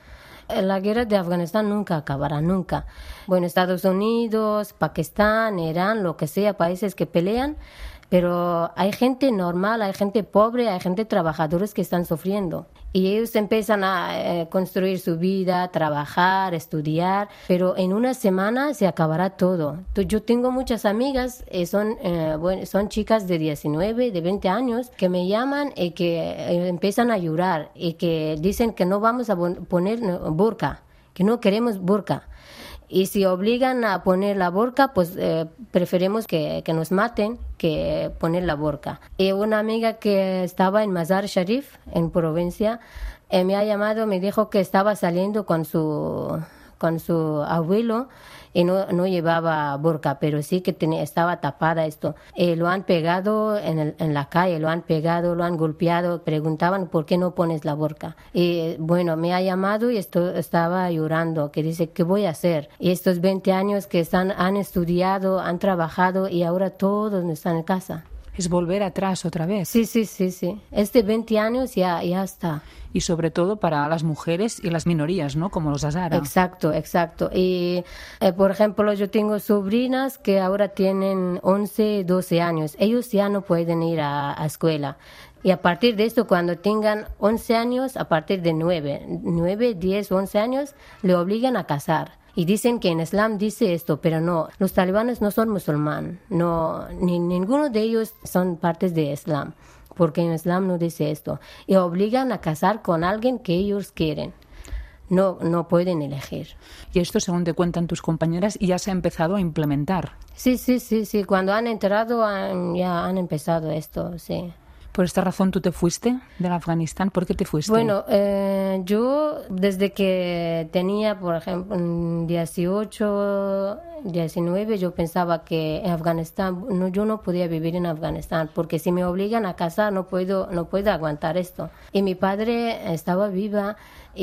La guerra de Afganistán nunca acabará, nunca. Bueno, Estados Unidos, Pakistán, Irán, lo que sea, países que pelean, pero hay gente normal, hay gente pobre, hay gente trabajadores que están sufriendo. Y ellos empiezan a eh, construir su vida, trabajar, estudiar, pero en una semana se acabará todo. Yo tengo muchas amigas, eh, son, eh, bueno, son chicas de diecinueve, de veinte años, que me llaman y que eh, empiezan a llorar y que dicen que no vamos a poner burka, que no queremos burka. Y si obligan a poner la burka, pues eh, preferimos que, que nos maten que poner la burka. Y una amiga que estaba en Mazar Sharif, en provincia, eh, me ha llamado, me dijo que estaba saliendo con su, con su abuelo y no, no llevaba burka, pero sí que tenía, estaba tapada esto. Eh, lo han pegado en, el, en la calle, lo han pegado, lo han golpeado, preguntaban por qué no pones la burka. Y bueno, me ha llamado y esto, estaba llorando, que dice, ¿qué voy a hacer? Y estos veinte años que están, han estudiado, han trabajado y ahora todos están en casa. Es volver atrás otra vez. Sí, sí, sí, sí. Este veinte años ya, ya está. Y sobre todo para las mujeres y las minorías, ¿no? Como los Hazara. Exacto, exacto. Y, eh, por ejemplo, yo tengo sobrinas que ahora tienen once, doce años. Ellos ya no pueden ir a, a escuela. Y a partir de esto, cuando tengan once años, a partir de nueve, nueve, diez, once años, le obligan a casar. Y dicen que en Islam dice esto, pero no, los talibanes no son musulmanes, no, ni ninguno de ellos son partes de Islam, porque en Islam no dice esto. Y obligan a casar con alguien que ellos quieren. no, no pueden elegir. Y esto, según te cuentan tus compañeras, ya se ha empezado a implementar. Sí, sí, sí, sí. Cuando han enterado han, ya han empezado esto, sí. ¿Por esta razón tú te fuiste del Afganistán? ¿Por qué te fuiste? Bueno, eh, yo desde que tenía, por ejemplo, dieciocho, diecinueve, yo pensaba que en Afganistán, no, yo no podía vivir en Afganistán, porque si me obligan a casar no puedo, no puedo aguantar esto. Y mi padre estaba viva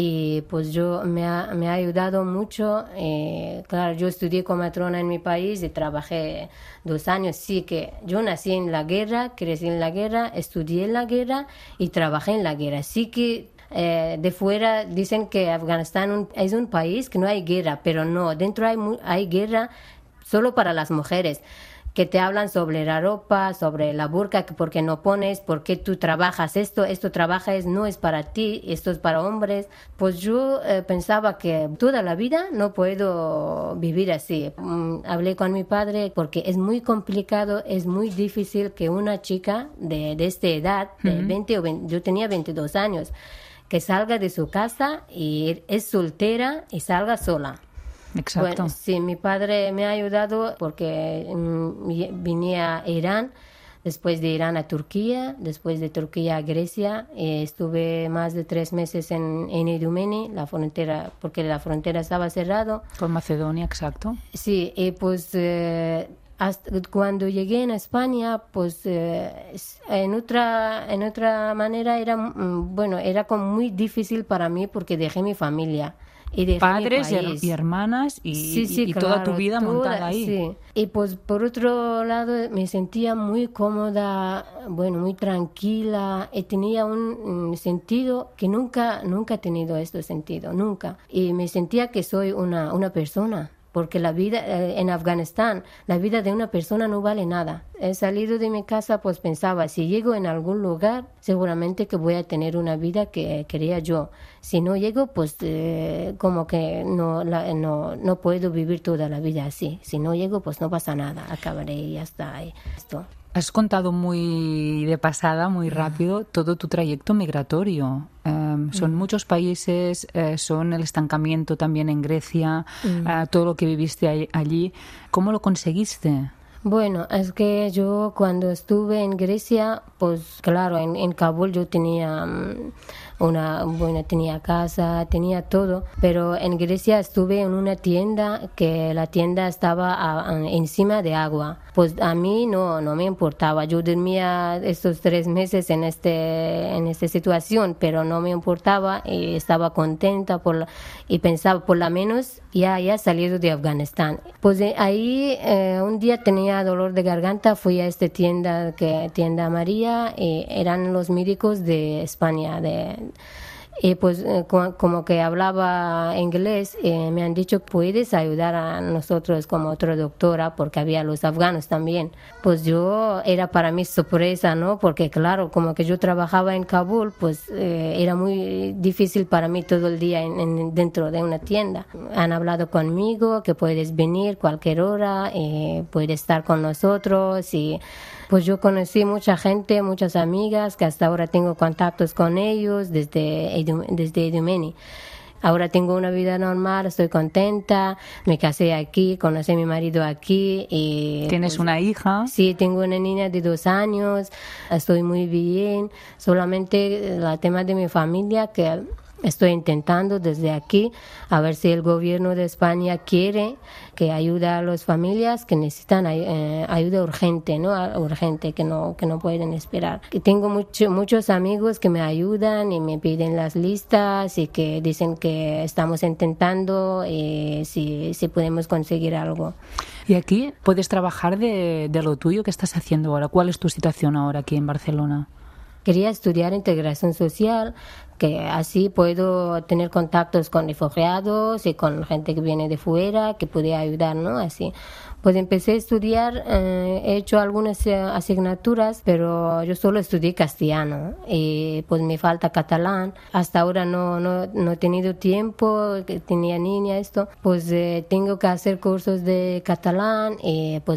y pues yo me ha, me ha ayudado mucho. Eh, claro, yo estudié como matrona en mi país y trabajé dos años. Sí que yo nací en la guerra, crecí en la guerra, estudié en la guerra y trabajé en la guerra. Sí que eh, de fuera dicen que Afganistán un, es un país que no hay guerra, pero no, dentro hay, hay guerra solo para las mujeres, que te hablan sobre la ropa, sobre la burka, que por qué no pones, por qué tú trabajas esto, esto trabajas, no es para ti, esto es para hombres. Pues yo eh, pensaba que toda la vida no puedo vivir así. Mm, hablé con mi padre porque es muy complicado, es muy difícil que una chica de, de esta edad, de uh-huh. veinte o veinte, yo tenía veintidós años, que salga de su casa y es soltera y salga sola. Exacto. Bueno, sí, mi padre me ha ayudado porque mm, vine a Irán, después de Irán a Turquía, después de Turquía a Grecia. Eh, estuve más de tres meses en, en Idumeni, la frontera, porque la frontera estaba cerrada. Por Macedonia, exacto. Sí, y pues eh, hasta cuando llegué en España, pues eh, en otra en otra manera era, mm, bueno, era como muy difícil para mí porque dejé mi familia. Y padres y, y hermanas y, sí, sí, y claro, toda tu vida toda, montada ahí. Sí. Y pues por otro lado me sentía muy cómoda, bueno, muy tranquila y tenía un, un sentido que nunca, nunca he tenido este sentido, nunca. Y me sentía que soy una, una persona. Porque la vida eh, en Afganistán, la vida de una persona no vale nada. He salido de mi casa, pues pensaba, si llego en algún lugar, seguramente que voy a tener una vida que quería yo. Si no llego, pues eh, como que no, la, no, no puedo vivir toda la vida así. Si no llego, pues no pasa nada, acabaré y ya está. Y esto. Has contado muy de pasada, muy rápido, todo tu trayecto migratorio. Um, son mm. muchos países, uh, son el estancamiento también en Grecia, mm. uh, todo lo que viviste ahí, allí. ¿Cómo lo conseguiste? Bueno, es que yo cuando estuve en Grecia, pues claro, en, en Kabul yo tenía um, una, bueno, tenía casa, tenía todo, pero en Grecia estuve en una tienda que la tienda estaba a, a, encima de agua. Pues a mí no, no me importaba, yo dormía estos tres meses en este, en esta situación, pero no me importaba y estaba contenta por la, y pensaba por lo menos ya ya salido de Afganistán. Pues eh, ahí eh, un día tenía dolor de garganta, fui a esta tienda que tienda María y eran los médicos de España, de y pues eh, como que hablaba inglés, eh, me han dicho, ¿puedes ayudar a nosotros como traductora? Porque había los afganos también. Pues yo, era para mí sorpresa, ¿no? Porque claro, como que yo trabajaba en Kabul, pues eh, era muy difícil para mí todo el día en, en, dentro de una tienda. Han hablado conmigo que puedes venir cualquier hora, eh, puedes estar con nosotros y pues yo conocí mucha gente, muchas amigas, que hasta ahora tengo contactos con ellos desde, desde Idumeni. Ahora tengo una vida normal, estoy contenta, me casé aquí, conocí a mi marido aquí. Y ¿tienes pues, una hija? Sí, tengo una niña de dos años, estoy muy bien. Solamente el tema de mi familia que estoy intentando desde aquí a ver si el gobierno de España quiere que ayude a las familias que necesitan eh, ayuda urgente, ¿no? Urgente, que no que no pueden esperar. Y tengo mucho, muchos amigos que me ayudan y me piden las listas y que dicen que estamos intentando y si, si podemos conseguir algo. ¿Y aquí puedes trabajar de, de lo tuyo? ¿Qué estás haciendo ahora? ¿Cuál es tu situación ahora aquí en Barcelona? Quería estudiar integración social, que así puedo tener contactos con refugiados y con gente que viene de fuera, que puede ayudar, ¿no? Así. Pues empecé a estudiar, eh, he hecho algunas eh, asignaturas, pero yo solo estudié castellano y pues me falta catalán. Hasta ahora no, no, no he tenido tiempo, que tenía niña esto, pues eh, tengo que hacer cursos de catalán y pues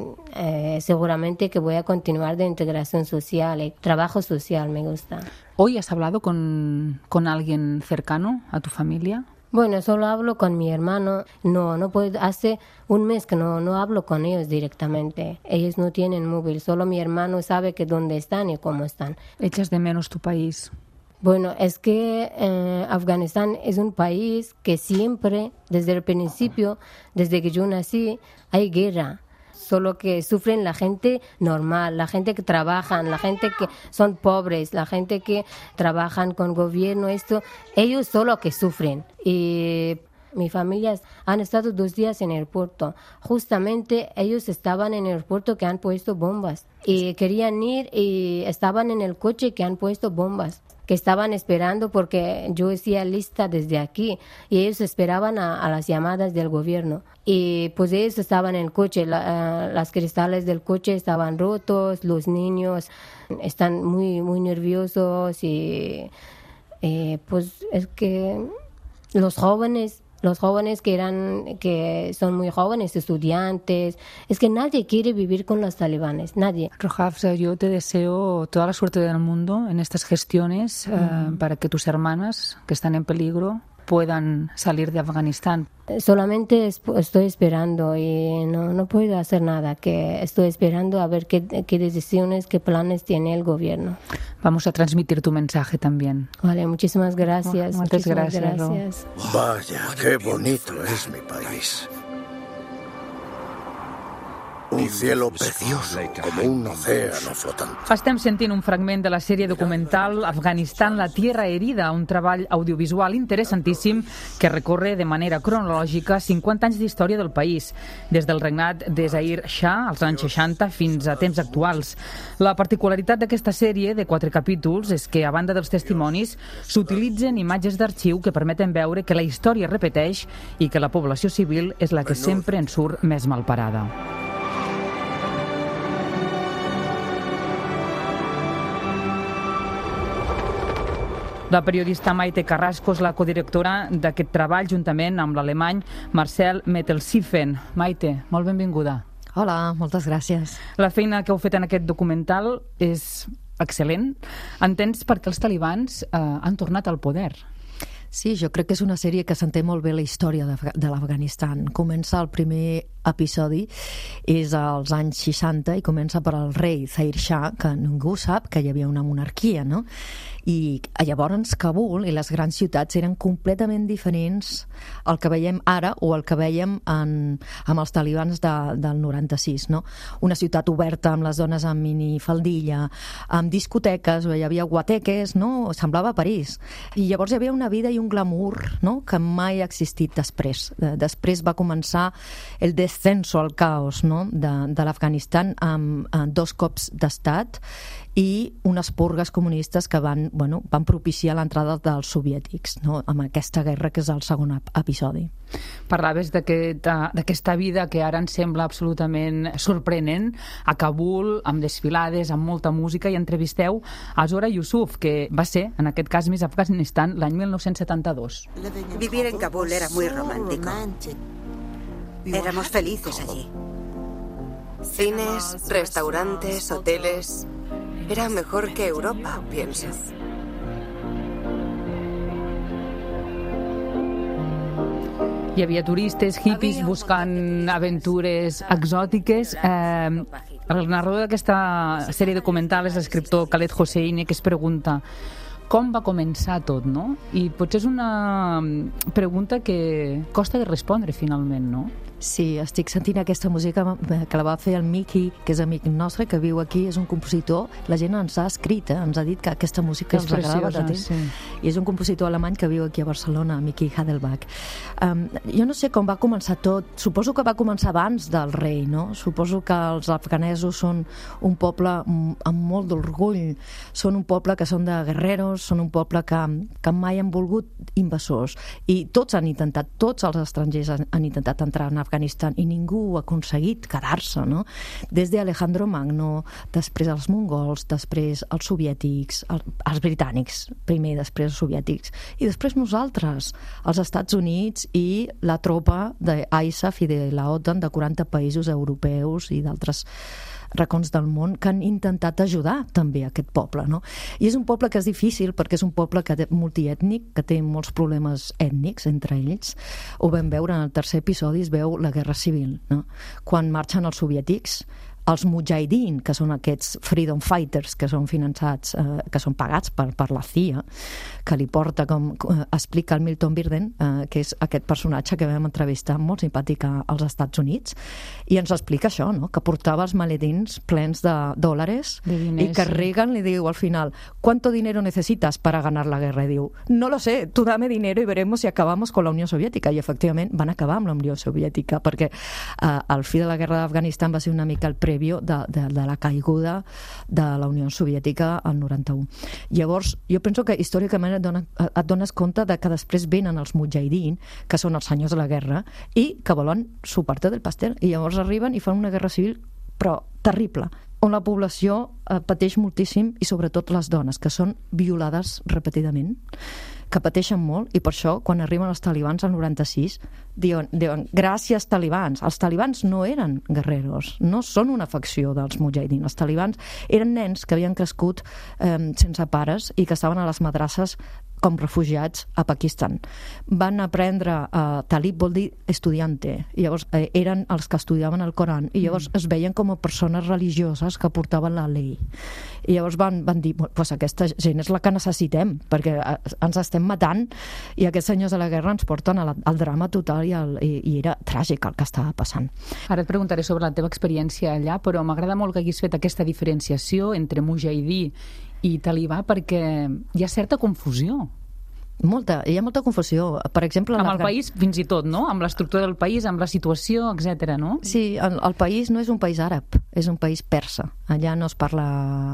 eh, seguramente que voy a continuar de integración social y trabajo social me gusta. ¿Hoy has hablado con, con alguien cercano a tu familia? Bueno, solo hablo con mi hermano. No, no puedo. Hace un mes que no, no hablo con ellos directamente. Ellos no tienen móvil. Solo mi hermano sabe que dónde están y cómo están. ¿Echas de menos tu país? Bueno, es que eh, Afganistán es un país que siempre, desde el principio, desde que yo nací, hay guerra. Solo que sufren la gente normal, la gente que trabaja, la gente que son pobres, la gente que trabajan con gobierno, esto, ellos solo que sufren. Y mi familia han estado dos días en el puerto. Justamente ellos estaban en el puerto que han puesto bombas y querían ir y estaban en el coche que han puesto bombas, que estaban esperando porque yo hacía lista desde aquí y ellos esperaban a, a las llamadas del gobierno. Y pues ellos estaban en el coche, la, uh, las cristales del coche estaban rotos, los niños están muy, muy nerviosos y eh, pues es que los jóvenes... Los jóvenes que eran, que son muy jóvenes, estudiantes, es que nadie quiere vivir con los talibanes, nadie. Rohavza, yo te deseo toda la suerte del mundo en estas gestiones mm. eh, para que tus hermanas que están en peligro puedan salir de Afganistán. Solamente estoy esperando y no, no puedo hacer nada, que estoy esperando a ver qué, qué decisiones, qué planes tiene el gobierno. Vamos a transmitir tu mensaje también. Vale, muchísimas gracias. Muchas muchísimas gracias. gracias. Vaya, qué bonito es mi país. Un cielo precioso, como un océano flotante. Estem sentint un fragment de la sèrie documental Afganistan, la tierra herida, un treball audiovisual interessantíssim que recorre de manera cronològica cinquanta anys d'història del país, des del regnat de Zahir Shah als anys seixanta fins a temps actuals. La particularitat d'aquesta sèrie de quatre capítols és que, a banda dels testimonis, s'utilitzen imatges d'arxiu que permeten veure que la història es repeteix i que la població civil és la que sempre en surt més malparada. La periodista Maite Carrasco és la codirectora d'aquest treball juntament amb l'alemany Marcel Mettelsiefen. Maite, molt benvinguda. Hola, moltes gràcies. La feina que heu fet en aquest documental és excel·lent. Entens per què els talibans eh, han tornat al poder? Sí, jo crec que és una sèrie que s'entén molt bé la història de, de l'Afganistan. Comença el primer episodi, és als anys seixanta, i comença per al rei Zahir Shah, que ningú sap que hi havia una monarquia, no? I llavors Kabul i les grans ciutats eren completament diferents al que veiem ara o al que veiem en, amb els talibans de, del noranta-sis, no? Una ciutat oberta amb les dones amb minifaldilla, amb discoteques, hi havia guateques, no? Semblava París. I llavors hi havia una vida i un glamour, no? Que mai ha existit després. Després va començar el descenso al caos, no? de, de l'Afganistan amb, amb dos cops d'estat i unes purgues comunistes que van, bueno, van propiciar l'entrada dels soviètics, no? Amb aquesta guerra que és el segon episodi. Parlaves d'aquesta aquest, vida que ara ens sembla absolutament sorprenent a Kabul, amb desfilades, amb molta música, i entrevisteu a Zora Yusuf, que va ser, en aquest cas, Miss Afganistan l'any mil nou-cents setanta-dos. Vivir en Kabul era muy romántico. Éramos felices allí. Cines, restaurantes, hoteles... Era mejor que Europa, pienso. Hi havia turistes, hippies, buscant aventures exòtiques. Eh, el narrador d'aquesta sèrie documental és l'escriptor Khaled Hosseini, que es pregunta com va començar tot, no? I potser és una pregunta que costa de respondre, finalment, no? Sí, estic sentint aquesta música que la va fer el Miki, que és amic nostre, que viu aquí, és un compositor. La gent ens ha escrit, eh? Ens ha dit que aquesta música els agradava de temps. Sí. I és un compositor alemany que viu aquí a Barcelona, Miki Hadelbach. Um, jo no sé com va començar tot. Suposo que va començar abans del rei, no? Suposo que els afganesos són un poble amb molt d'orgull. Són un poble que són de guerreros, són un poble que, que mai han volgut invasors. I tots han intentat, tots els estrangers han, han intentat entrar en Afganistan i ningú ha aconseguit quedar-se, no? Des d'Alejandro Magno, després els mongols, després els soviètics, els, els britànics, primer, després els soviètics, i després nosaltres, els Estats Units i la tropa d'I S A F i de la OTAN de quaranta països europeus i d'altres racons del món que han intentat ajudar també aquest poble, no? I és un poble que és difícil perquè és un poble que té multiètnic, que té molts problemes ètnics entre ells. Ho vam veure en el tercer episodi, es veu la guerra civil, no? Quan marxen els soviètics, els mujahideen, que són aquests freedom fighters que són finançats, eh, que són pagats per, per la C I A, que li porta, com eh, explica el Milton Birden, eh, que és aquest personatge que vam entrevistar, molt simpàtic als Estats Units, i ens explica això, no? Que portava els maletins plens de dòlars de diners, i que Reagan li diu al final, ¿cuánto dinero necesitas para ganar la guerra? I diu, no lo sé, tú dame dinero y veremos si acabamos con la Unió Soviètica. I efectivament van acabar amb la Unió Soviètica, perquè eh, el fi de la guerra d'Afganistan va ser una mica el pre De, de, de la caiguda de la Unió Soviètica al noranta-u. Llavors, jo penso que històricament et, dona, et dones compte de que després venen els mujahideen, que són els senyors de la guerra, i que volen su parte del pastel. I llavors arriben i fan una guerra civil, però terrible, on la població eh, pateix moltíssim, i sobretot les dones, que són violades repetidament, que pateixen molt, i per això, quan arriben els talibans al noranta-sis, diuen, diuen gràcies talibans. Els talibans no eren guerreros, no són una facció dels mujahideen. Els talibans eren nens que havien crescut eh, sense pares i que estaven a les madrasses com refugiats a Pakistan. Van aprendre, eh, talib vol dir estudiante, i llavors eh, eren els que estudiaven el Coran, i llavors mm. es veien com a persones religioses que portaven la llei. I llavors van, van dir, pues aquesta gent és la que necessitem, perquè ens estem matant, i aquests senyors de la guerra ens porten al, al drama total, i, el, i, i era tràgic el que estava passant. Ara et preguntaré sobre la teva experiència allà, però m'agrada molt que haguis fet aquesta diferenciació entre mujahidí i talibà, perquè hi ha certa confusió. Molta, hi ha molta confusió. Per exemple, amb el país fins i tot, no? Amb l'estructura del país, amb la situació, etcètera, no? Sí, el, el país no és un país àrab, és un país persa. Allà no es parla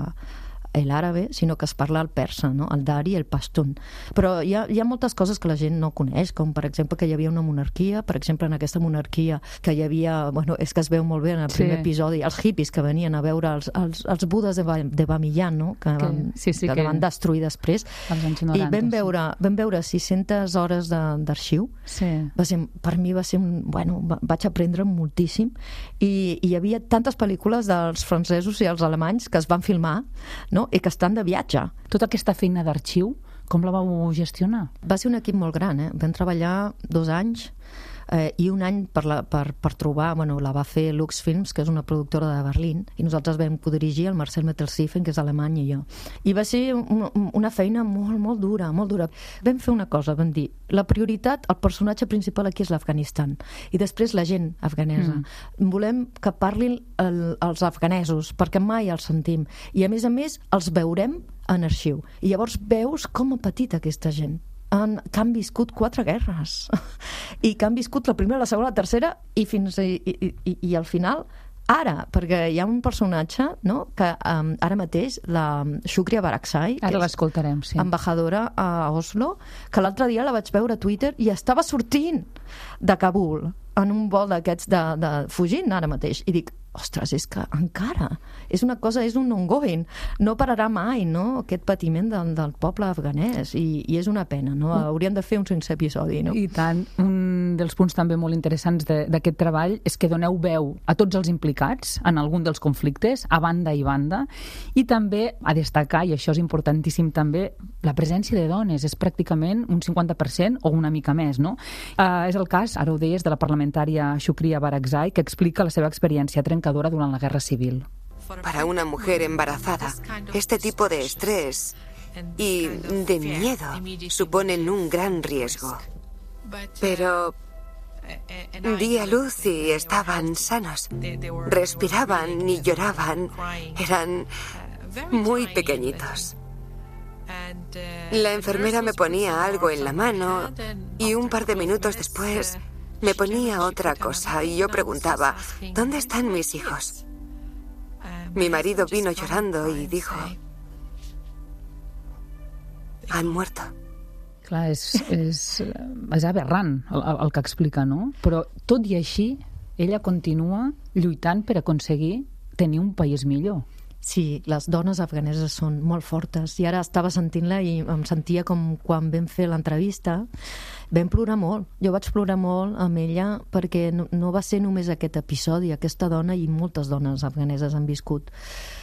l'àrabe, sinó que es parla el persa, no? El dari i el pashtun. Però hi ha, hi ha moltes coses que la gent no coneix, com per exemple que hi havia una monarquia, per exemple en aquesta monarquia que hi havia, bueno, és que es veu molt bé en el primer sí. episodi, els hippies que venien a veure els, els, els budes de, ba, de Bamiyan, no? Que, que, van, sí, sí, que, que van destruir després. noranta, I vam veure, vam veure sis-centes hores d'arxiu. Sí. Va ser, per mi va ser un... Bueno, vaig aprendre moltíssim, i, i hi havia tantes pel·lícules dels francesos i els alemanys que es van filmar, no? I que estan de viatge. Tota aquesta feina d'arxiu, com la vau gestionar? Va ser un equip molt gran, eh? Vam treballar dos anys eh, i un any per, la, per, per trobar, bueno, la va fer Lux Films, que és una productora de Berlín, i nosaltres vam codirigir el Marcel Mettelsiefen, que és alemany, i jo. I va ser un, una feina molt, molt dura, molt dura. Vam fer una cosa, vam dir, la prioritat, el personatge principal aquí és l'Afganistan, i després la gent afganesa. Mm. Volem que parlin el, els afganesos, perquè mai els sentim. I a més a més els veurem en arxiu. I llavors veus com ha patit aquesta gent. Han, que han viscut quatre guerres i que han viscut la primera, la segona, la tercera i fins i, i, i, i al final ara, perquè hi ha un personatge, no?, que um, ara mateix la Shukriya Barakzai, ara l'escoltarem, sí, embajadora a Oslo, que l'altre dia la vaig veure a Twitter i estava sortint de Kabul en un vol d'aquests de, de fugint ara mateix, i dic, ostres, és que encara és una cosa, és un ongoing, no pararà mai, no?, aquest patiment del, del poble afganès, i, i és una pena, no? Hauríem de fer un sense episodi, no? I tant. Un dels punts també molt interessants d'aquest treball és que doneu veu a tots els implicats en algun dels conflictes, a banda i banda, i també a destacar, i això és importantíssim també, la presència de dones, és pràcticament un cinquanta per cent o una mica més, no? Uh, és el cas, ara ho deies, de la parlamentària Shukriya Barakzai, que explica la seva experiència trencadora durant la guerra civil. Para una mujer embarazada, este tipo de estrés y de miedo suponen un gran riesgo. Pero di a luz y estaban sanos. Respiraban y lloraban. Eran muy pequeñitos. La enfermera me ponía algo en la mano y un par de minutos después me ponía otra cosa y yo preguntaba, ¿dónde están mis hijos? Mi marido vino llorando y dijo, han muerto. Clar, és, és, és aberrant el, el que explica, no? Però tot i així, ella continua lluitant per aconseguir tenir un país millor. Sí, les dones afganeses són molt fortes i ara estava sentint-la i em sentia com quan vam fer l'entrevista. Vam plorar molt, jo vaig plorar molt amb ella perquè no, no va ser només aquest episodi, aquesta dona i moltes dones afganeses han viscut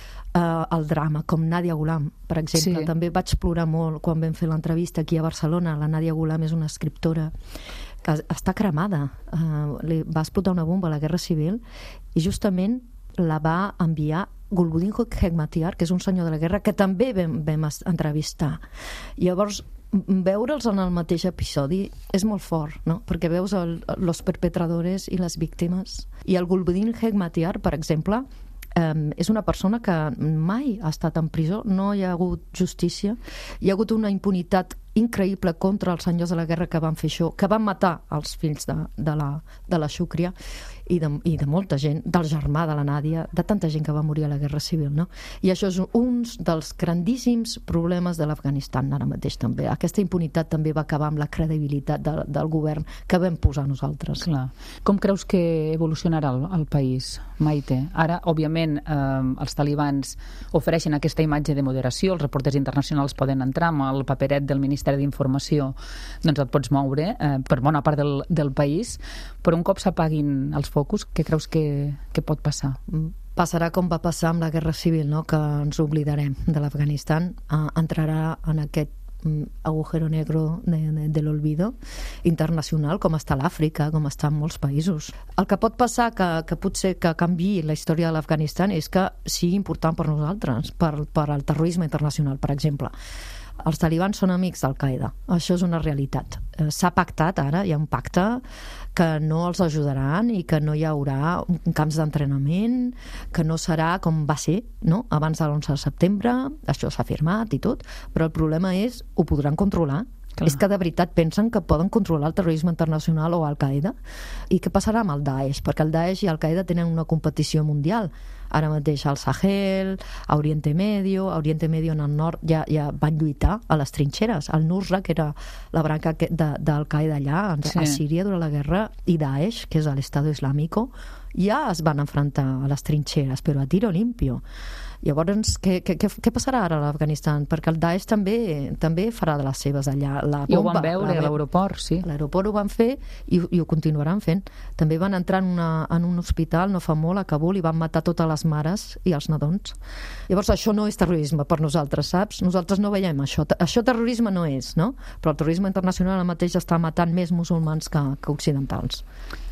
uh, el drama, com Nadia Ghulam, per exemple. Sí. També vaig plorar molt quan vam fer l'entrevista aquí a Barcelona. La Nadia Ghulam és una escriptora que està cremada, uh, li va explotar una bomba a la Guerra Civil i justament la va enviar Gulbuddin Hekmatyar, que és un senyor de la guerra que també vam, vam entrevistar. Llavors, veure'ls en el mateix episodi és molt fort, no? Perquè veus el, els perpetradores i les víctimes. I el Gulbuddin Hekmatyar, per exemple, eh, és una persona que mai ha estat en presó, no hi ha hagut justícia, hi ha hagut una impunitat increïble contra els senyors de la guerra que van fer això, que van matar els fills de, de, la, de la Shukriya i de, i de molta gent, del germà de la Nàdia, de tanta gent que va morir a la Guerra Civil, no? I això és un dels grandíssims problemes de l'Afganistan ara mateix també. Aquesta impunitat també va acabar amb la credibilitat de, del govern que vam posar nosaltres. Clar. Com creus que evolucionarà el, el país, Maite? Ara, òbviament, eh, els talibans ofereixen aquesta imatge de moderació, els reporters internacionals poden entrar amb el paperet del Ministeri d'Informació, doncs et pots moure eh, per bona part del, del país, però un cop s'apaguin els focus, què creus que, que pot passar? Passarà com va passar amb la Guerra Civil, no? Que ens oblidarem de l'Afganistan, eh, entrarà en aquest agujero negro de, de, de l'olvido internacional, com està l'Àfrica, com està en molts països. El que pot passar, que, que potser que canviï la història de l'Afganistan, és que sigui important per nosaltres, per, per al terrorisme internacional, per exemple. Els talibans són amics d'Al-Qaeda. Això és una realitat. S'ha pactat ara, hi ha un pacte que no els ajudaran i que no hi haurà camps d'entrenament, que no serà com va ser, no? Abans de l'onze de setembre, això s'ha firmat i tot, però el problema és, ho podran controlar? Clar. És que de veritat pensen que poden controlar el terrorisme internacional o Al-Qaeda? I què passarà amb el Daesh? Perquè el Daesh i Al-Qaeda tenen una competició mundial. Ara mateix al Sahel, a Oriente Medio, a Oriente Medio en el nord ja, ja van lluitar a les trinxeres. El Nusra, que era la branca d'Al-Qaeda allà, sí. A Síria durant la guerra, i Daesh, que és l'Estado Islámico, ja es van enfrontar a les trinxeres, però a tiro limpio. Llavors, què, què, què passarà ara a l'Afganistan? Perquè el Daesh també també farà de les seves allà. La bomba, I ho van veure a l'aeroport, sí. A l'aeroport ho van fer i, i ho continuaran fent. També van entrar en, una, en un hospital no fa molt a Kabul i van matar totes les mares i els nadons. Llavors, això no és terrorisme per nosaltres, saps? Nosaltres no veiem això. Això terrorisme no és, no? Però el terrorisme internacional mateix està matant més musulmans que, que occidentals.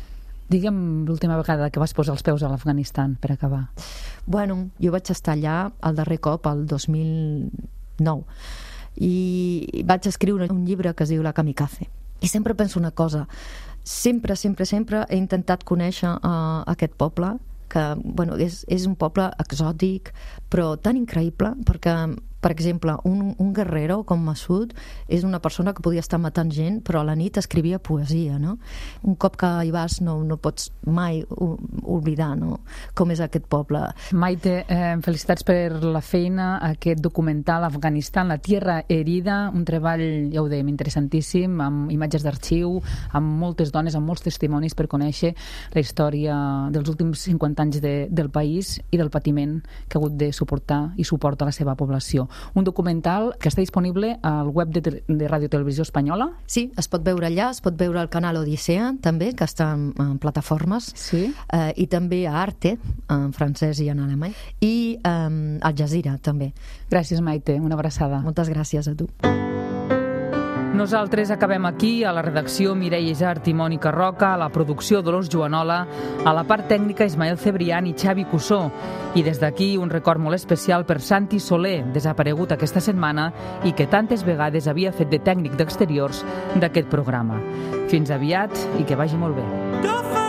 Digue'm l'última vegada que vas posar els peus a l'Afganistan, per acabar. Bueno, jo vaig estar allà el darrer cop, el dos mil nou, i vaig escriure un llibre que es diu La Kamikaze. I sempre penso una cosa, sempre, sempre, sempre he intentat conèixer uh, aquest poble, que bueno, és, és un poble exòtic, però tan increïble, perquè, per exemple, un, un guerrero com Massoud és una persona que podia estar matant gent, però a la nit escrivia poesia, no? Un cop que hi vas no, no pots mai oblidar, no? Com és aquest poble. Maite, eh, felicitats per la feina, aquest documental Afganistan, la tierra herida, un treball, ja ho dèiem, interessantíssim, amb imatges d'arxiu, amb moltes dones, amb molts testimonis per conèixer la història dels últims cinquanta anys de, del país i del patiment que ha hagut de suportar i suporta la seva població. Un documental que està disponible al web de, de Ràdio Televisió Espanyola. Sí, es pot veure allà, es pot veure al canal Odissea també, que està en, en plataformes, sí. eh, i també a Arte, en francès i en alemany, i eh, al Jazeera també. Gràcies, Maite, una abraçada. Moltes gràcies a tu. Nosaltres acabem aquí, a la redacció Mireia Isart i Mònica Roca, a la producció Dolors Joanola, a la part tècnica Ismael Cebrián i Xavi Cussó. I des d'aquí un record molt especial per Santi Soler, desaparegut aquesta setmana i que tantes vegades havia fet de tècnic d'exteriors d'aquest programa. Fins aviat i que vagi molt bé.